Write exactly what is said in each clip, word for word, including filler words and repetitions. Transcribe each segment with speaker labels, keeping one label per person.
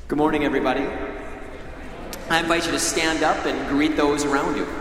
Speaker 1: Good morning, everybody. I invite you to stand up and greet those around you.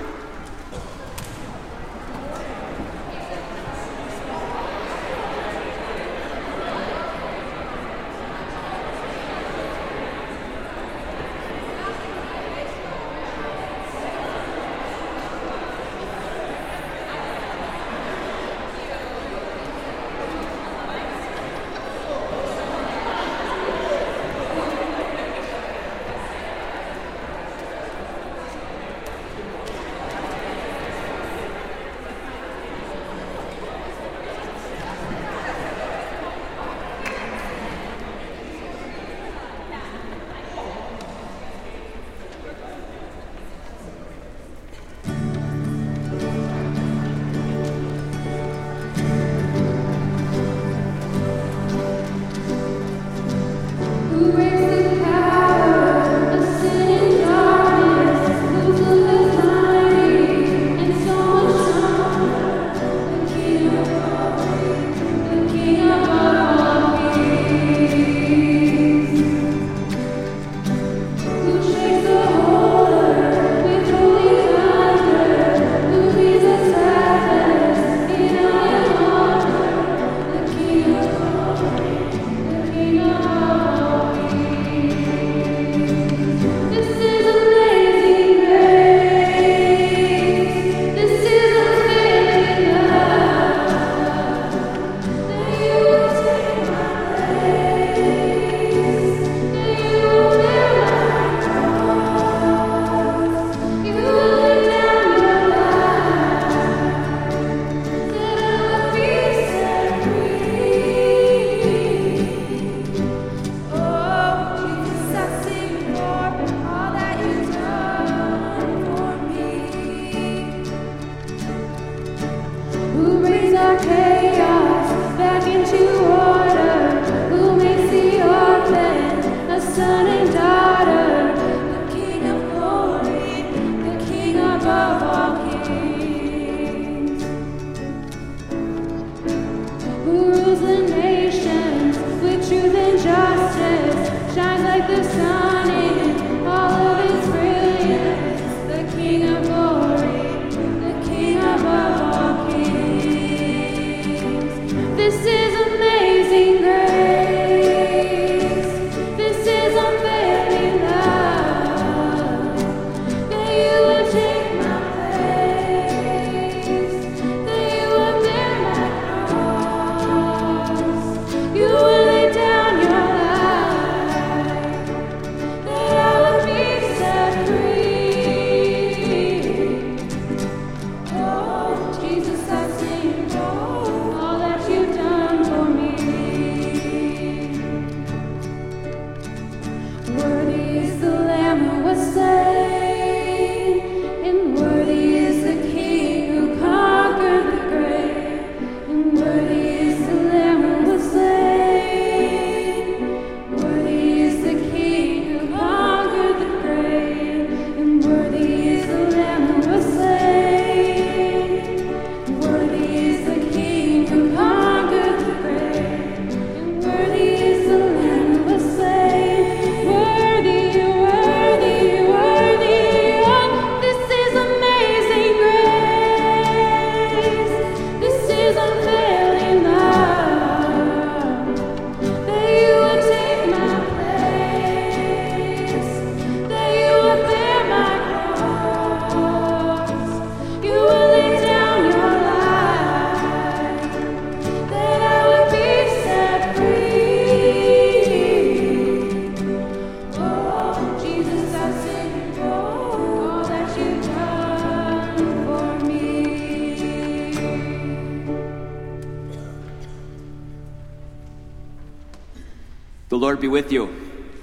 Speaker 1: The Lord be with you.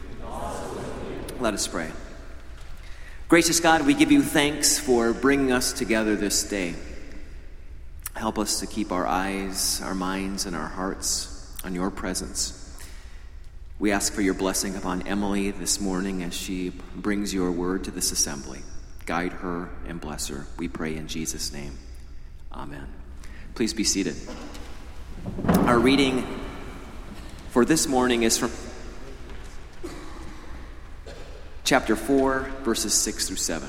Speaker 1: Let us pray. Gracious God, we give you thanks for bringing us together this day. Help us to keep our eyes, our minds, and our hearts on your presence. We ask for your blessing upon Emily this morning as she brings your word to this assembly. Guide her and bless her. We pray in Jesus' name. Amen. Please be seated. Our reading for this morning is from chapter four, verses six through seven.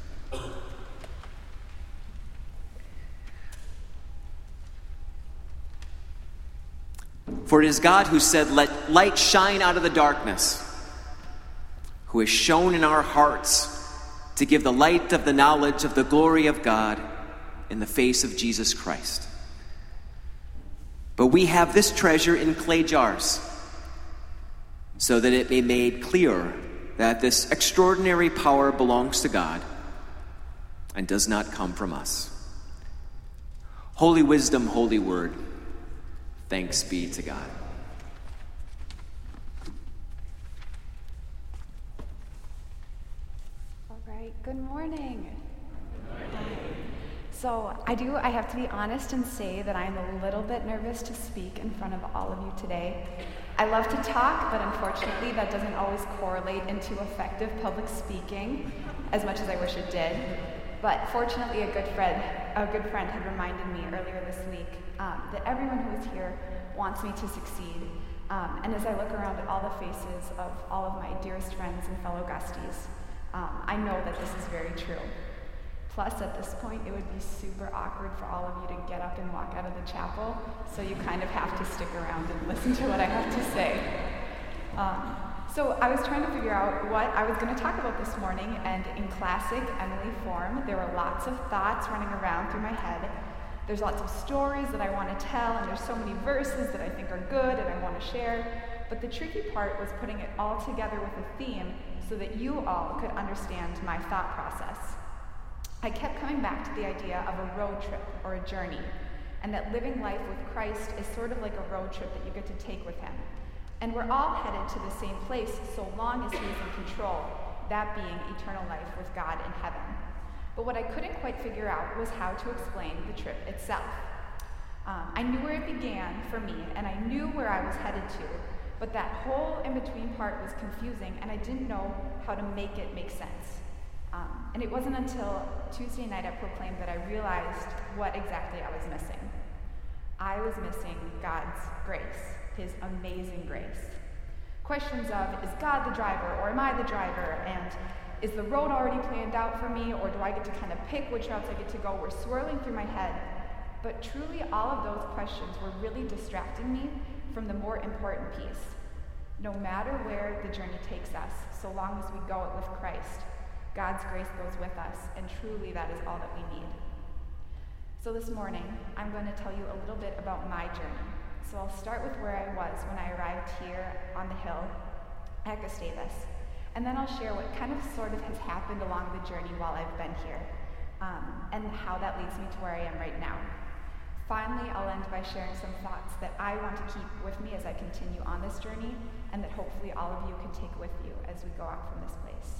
Speaker 1: For it is God who said, "Let light shine out of the darkness," who has shone in our hearts to give the light of the knowledge of the glory of God in the face of Jesus Christ. But we have this treasure in clay jars, so that it may be made clear that this extraordinary power belongs to God and does not come from us. Holy wisdom, holy word, thanks be to God.
Speaker 2: All right, good morning. So I do, I have to be honest and say that I'm a little bit nervous to speak in front of all of you today. I love to talk, but unfortunately that doesn't always correlate into effective public speaking as much as I wish it did. But fortunately a good friend, a good friend had reminded me earlier this week um, that everyone who is here wants me to succeed. Um, and as I look around at all the faces of all of my dearest friends and fellow Gusties, um, I know that this is very true. Plus, at this point, it would be super awkward for all of you to get up and walk out of the chapel, so you kind of have to stick around and listen to what I have to say. Um, so I was trying to figure out what I was going to talk about this morning, and in classic Emily form, there were lots of thoughts running around through my head. There's lots of stories that I want to tell, and there's so many verses that I think are good and I want to share. But the tricky part was putting it all together with a theme so that you all could understand my thought process. I kept coming back to the idea of a road trip or a journey, and that living life with Christ is sort of like a road trip that you get to take with him. And we're all headed to the same place so long as he is in control, that being eternal life with God in heaven. But what I couldn't quite figure out was how to explain the trip itself. Um, I knew where it began for me, and I knew where I was headed to, but that whole in-between part was confusing, and I didn't know how to make it make sense. Um, and it wasn't until Tuesday night at Proclaim that I realized what exactly I was missing. I was missing God's grace, his amazing grace. Questions of, is God the driver, or am I the driver? And is the road already planned out for me, or do I get to kind of pick which routes I get to go, were swirling through my head. But truly, all of those questions were really distracting me from the more important piece. No matter where the journey takes us, so long as we go it with Christ, God's grace goes with us, and truly that is all that we need. So this morning, I'm going to tell you a little bit about my journey. So I'll start with where I was when I arrived here on the hill at Gustavus, and then I'll share what kind of sort of has happened along the journey while I've been here, um, and how that leads me to where I am right now. Finally, I'll end by sharing some thoughts that I want to keep with me as I continue on this journey, and that hopefully all of you can take with you as we go out from this place.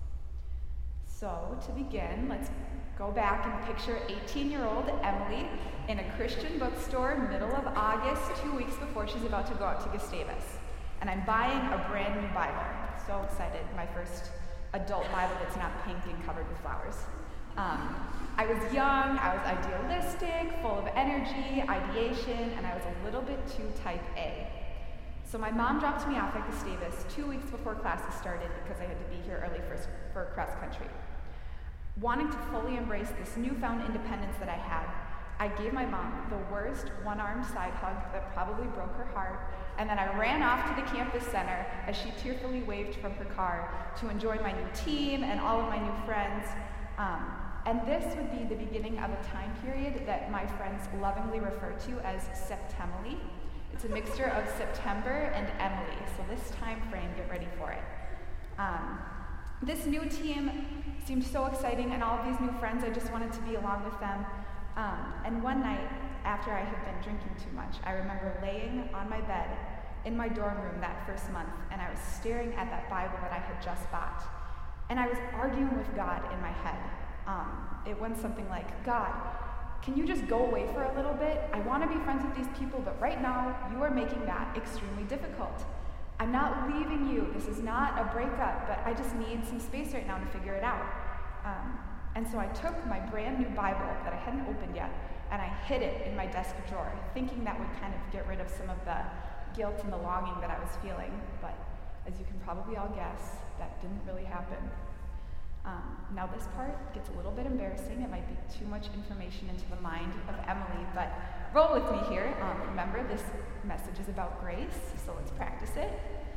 Speaker 2: So, to begin, let's go back and picture eighteen-year-old Emily in a Christian bookstore, middle of August, two weeks before she's about to go out to Gustavus. And I'm buying a brand new Bible. So excited, my first adult Bible that's not pink and covered with flowers. Um, I was young, I was idealistic, full of energy, ideation, and I was a little bit too type A. So my mom dropped me off at Gustavus two weeks before classes started because I had to be here early for, for cross country. Wanting to fully embrace this newfound independence that I had, I gave my mom the worst one-armed side hug that probably broke her heart, and then I ran off to the campus center as she tearfully waved from her car to enjoy my new team and all of my new friends. Um, and this would be the beginning of a time period that my friends lovingly refer to as Septemily. It's a mixture of September and Emily, so this time frame, get ready for it. Um, this new team seemed so exciting, and all of these new friends, I just wanted to be along with them. Um, and one night, after I had been drinking too much, I remember laying on my bed in my dorm room that first month, and I was staring at that Bible that I had just bought. And I was arguing with God in my head. Um, it went something like, God, can you just go away for a little bit? I want to be friends with these people, but right now, you are making that extremely difficult. I'm not leaving you. This is not a breakup, but I just need some space right now to figure it out. Um, and so I took my brand new Bible that I hadn't opened yet, and I hid it in my desk drawer, thinking that would kind of get rid of some of the guilt and the longing that I was feeling. But As you can probably all guess, that didn't really happen. Um, now this part gets a little bit embarrassing. It might be too much information into the mind of Emily, but roll with me here. Um, remember, this message is about grace, so let's practice it.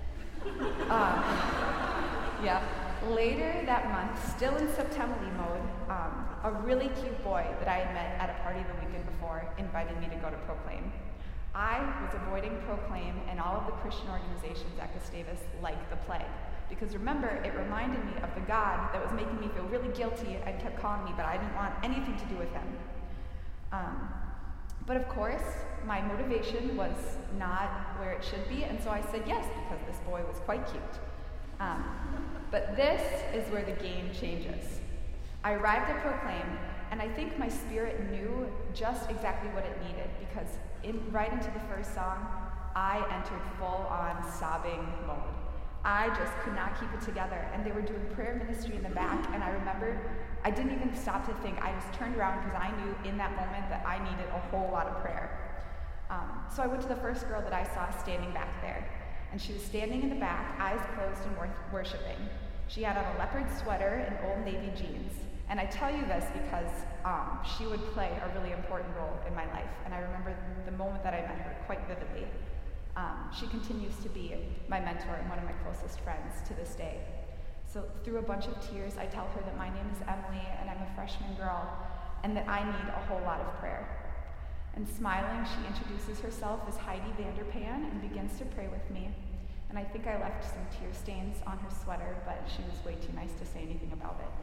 Speaker 2: Um, yeah. Later that month, still in September mode, um, a really cute boy that I had met at a party the weekend before invited me to go to Proclaim. I was avoiding Proclaim and all of the Christian organizations at Gustavus like the plague. Because remember, it reminded me of the God that was making me feel really guilty and kept calling me, but I didn't want anything to do with him. Um, but of course, my motivation was not where it should be, and so I said yes, because this boy was quite cute. Um, but this is where the game changes. I arrived at Proclaim, and I think my spirit knew just exactly what it needed, because in, right into the first song, I entered full-on sobbing mode. I just could not keep it together, and they were doing prayer ministry in the back, and I remember I didn't even stop to think. I just turned around because I knew in that moment that I needed a whole lot of prayer. Um, so I went to the first girl that I saw standing back there, and she was standing in the back, eyes closed and wor- worshiping. She had on a leopard sweater and Old Navy jeans, and I tell you this because um, she would play a really important role in my life, and I remember the moment that I met her quite vividly. Um, she continues to be my mentor and one of my closest friends to this day. So through a bunch of tears, I tell her that my name is Emily and I'm a freshman girl and that I need a whole lot of prayer. And smiling, she introduces herself as Heidi Vanderpan and begins to pray with me. And I think I left some tear stains on her sweater, but she was way too nice to say anything about it.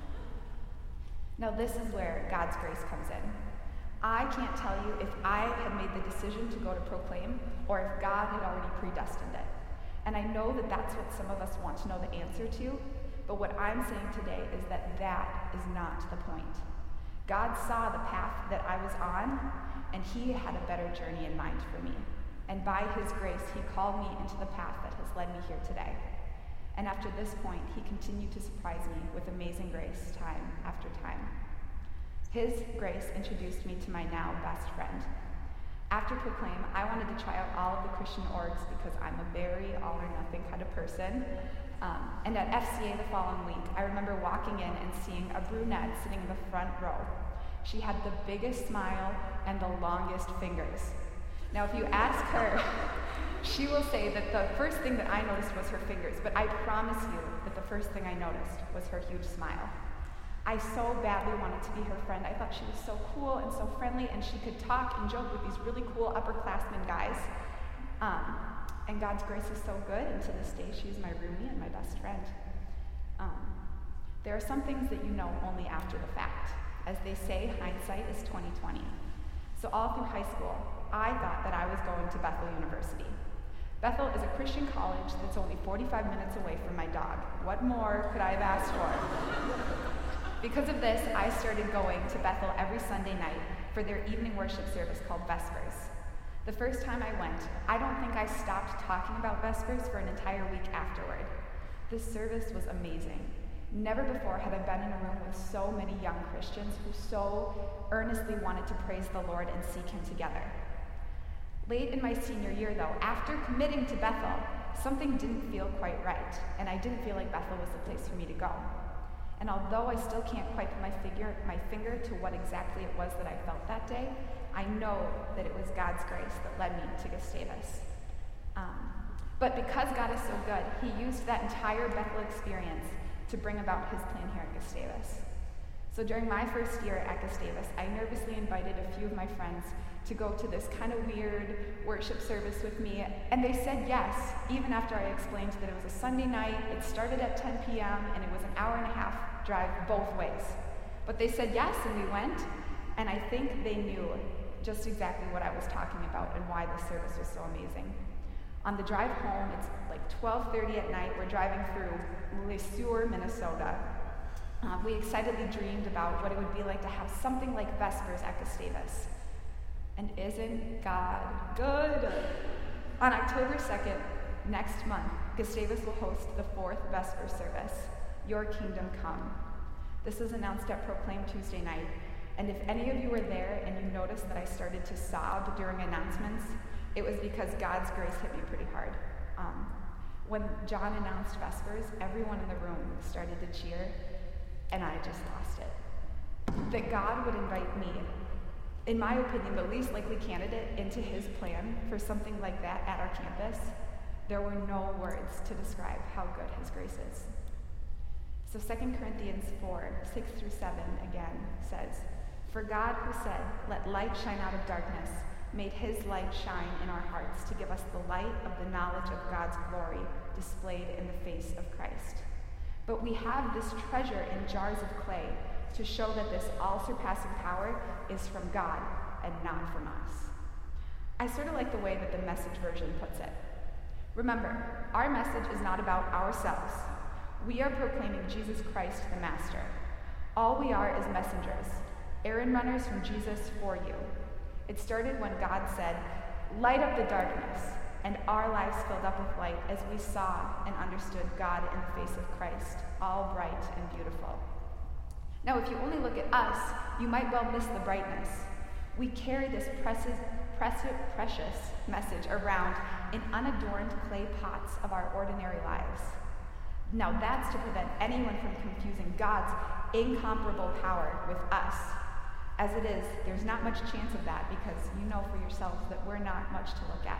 Speaker 2: Now this is where God's grace comes in. I can't tell you if I had made the decision to go to Proclaim or if God had already predestined it. And I know that that's what some of us want to know the answer to, but what I'm saying today is that that is not the point. God saw the path that I was on, and he had a better journey in mind for me. And by his grace, he called me into the path that has led me here today. And after this point, he continued to surprise me with amazing grace time after time. His grace introduced me to my now best friend. After Proclaim, I wanted to try out all of the Christian orgs because I'm a very all or nothing kind of person. Um, and at F C A the following week, I remember walking in and seeing a brunette sitting in the front row. She had the biggest smile and the longest fingers. Now, if you ask her, she will say that the first thing that I noticed was her fingers, but I promise you that the first thing I noticed was her huge smile. I so badly wanted to be her friend. I thought she was so cool and so friendly, and she could talk and joke with these really cool upperclassmen guys. Um, and God's grace is so good, and to this day, she's my roomie and my best friend. Um, there are some things that you know only after the fact. As they say, hindsight is twenty twenty. So all through high school, I thought that I was going to Bethel University. Bethel is a Christian college that's only forty-five minutes away from my dog. What more could I have asked for? Because of this, I started going to Bethel every Sunday night for their evening worship service called Vespers. The first time I went, I don't think I stopped talking about Vespers for an entire week afterward. This service was amazing. Never before had I been in a room with so many young Christians who so earnestly wanted to praise the Lord and seek him together. Late in my senior year, though, after committing to Bethel, something didn't feel quite right, and I didn't feel like Bethel was the place for me to go. And although I still can't quite put my, figure, my finger to what exactly it was that I felt that day, I know that it was God's grace that led me to Gustavus. Um, but because God is so good, he used that entire Bethel experience to bring about his plan here at Gustavus. So during my first year at Gustavus, I nervously invited a few of my friends to go to this kind of weird worship service with me, and they said yes, even after I explained that it was a Sunday night, it started at ten p.m., and it was an hour and a half drive both ways. But they said yes, and we went, and I think they knew just exactly what I was talking about and why the service was so amazing. On the drive home, it's like twelve thirty at night, we're driving through Le Sueur, Minnesota. Uh, we excitedly dreamed about what it would be like to have something like Vespers at Gustavus. And isn't God good? On October second, next month, Gustavus will host the fourth Vesper service, Your Kingdom Come. This was announced at Proclaim Tuesday night, and if any of you were there and you noticed that I started to sob during announcements, it was because God's grace hit me pretty hard. Um, When John announced Vespers, everyone in the room started to cheer, and I just lost it. That God would invite me, in my opinion, the least likely candidate, into his plan for something like that at our campus, there were no words to describe how good his grace is. So Second Corinthians four, six through seven again says, "For God who said, 'Let light shine out of darkness,' made his light shine in our hearts to give us the light of the knowledge of God's glory displayed in the face of Christ. But we have this treasure in jars of clay to show that this all-surpassing power is from God and not from us." I sort of like the way that the Message version puts it. Remember, our message is not about ourselves. We are proclaiming Jesus Christ the Master. All we are is messengers, errand runners from Jesus for you. It started when God said, "Light up the darkness," and our lives filled up with light as we saw and understood God in the face of Christ, all bright and beautiful. Now, if you only look at us, you might well miss the brightness. We carry this precious, precious, precious message around in unadorned clay pots of our ordinary lives. Now, that's to prevent anyone from confusing God's incomparable power with us. As it is, there's not much chance of that because you know for yourselves that we're not much to look at.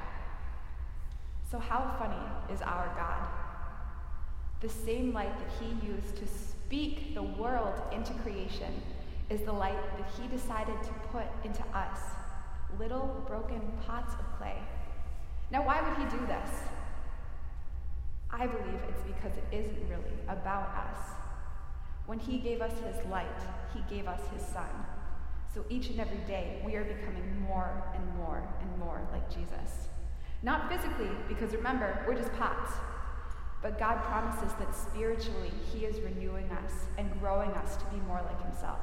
Speaker 2: So how funny is our God? The same light that he used to speak the world into creation is the light that he decided to put into us, little broken pots of clay. Now, why would he do this? I believe it's because it isn't really about us. When he gave us his light, he gave us his son. So each and every day, we are becoming more and more and more like Jesus. Not physically, because remember, we're just pots. But God promises that spiritually, he is renewing us and growing us to be more like himself.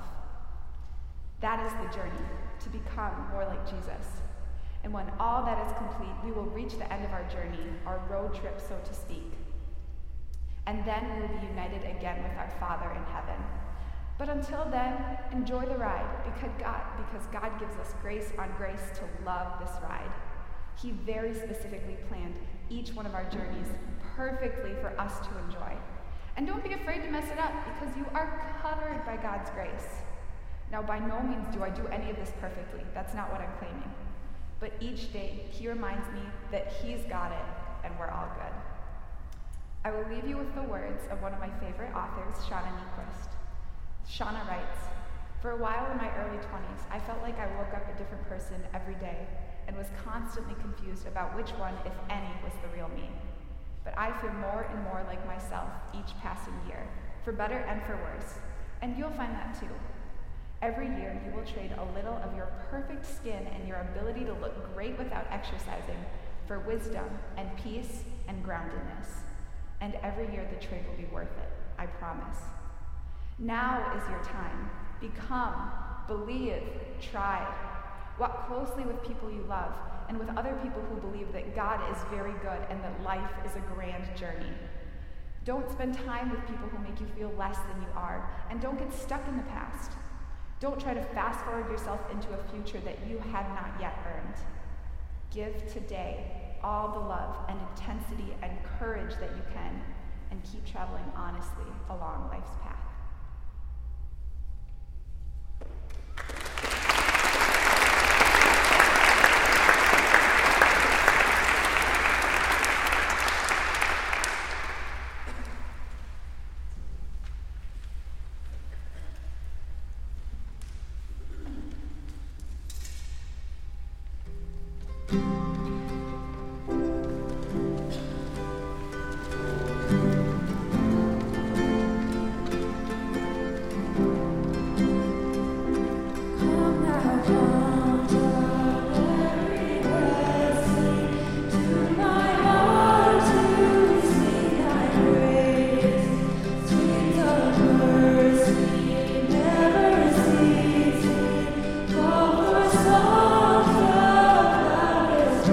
Speaker 2: That is the journey, to become more like Jesus. And when all that is complete, we will reach the end of our journey, our road trip, so to speak. And then we will be united again with our Father in heaven. But until then, enjoy the ride, because God, because God gives us grace on grace to love this ride. He very specifically planned each one of our journeys perfectly for us to enjoy. And don't be afraid to mess it up, because you are covered by God's grace. Now, by no means do I do any of this perfectly. That's not what I'm claiming. But each day, he reminds me that he's got it, and we're all good. I will leave you with the words of one of my favorite authors, Shauna Niequist. Shauna writes, "For a while in my early twenties, I felt like I woke up a different person every day and was constantly confused about which one, if any, was the real me. But I feel more and more like myself each passing year, for better and for worse, and you'll find that too. Every year, you will trade a little of your perfect skin and your ability to look great without exercising for wisdom and peace and groundedness. And every year, the trade will be worth it, I promise. Now is your time. Become, believe, try. Walk closely with people you love and with other people who believe that God is very good and that life is a grand journey. Don't spend time with people who make you feel less than you are, and don't get stuck in the past. Don't try to fast forward yourself into a future that you have not yet earned. Give today all the love and intensity and courage that you can, and keep traveling honestly along life's path."
Speaker 3: Never cease, call for songs of love.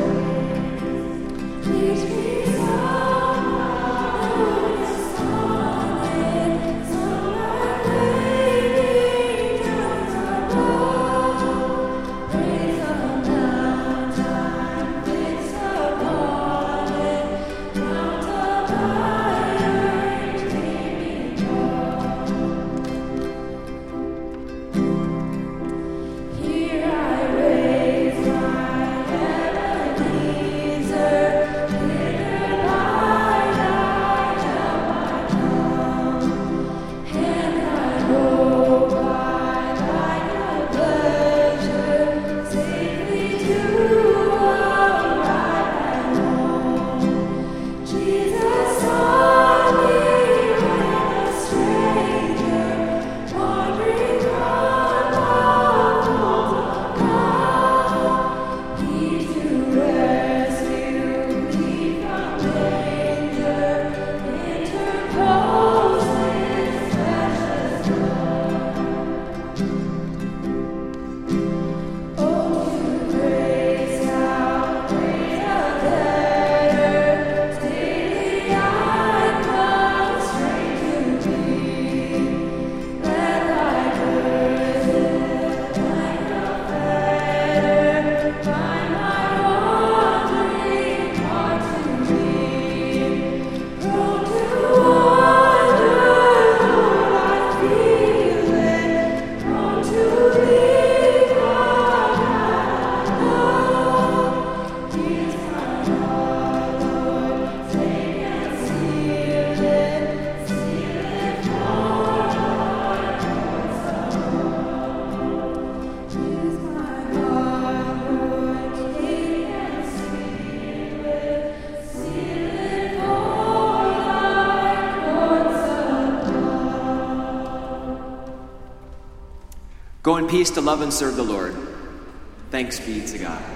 Speaker 1: Go in peace to love and serve the Lord. Thanks be to God.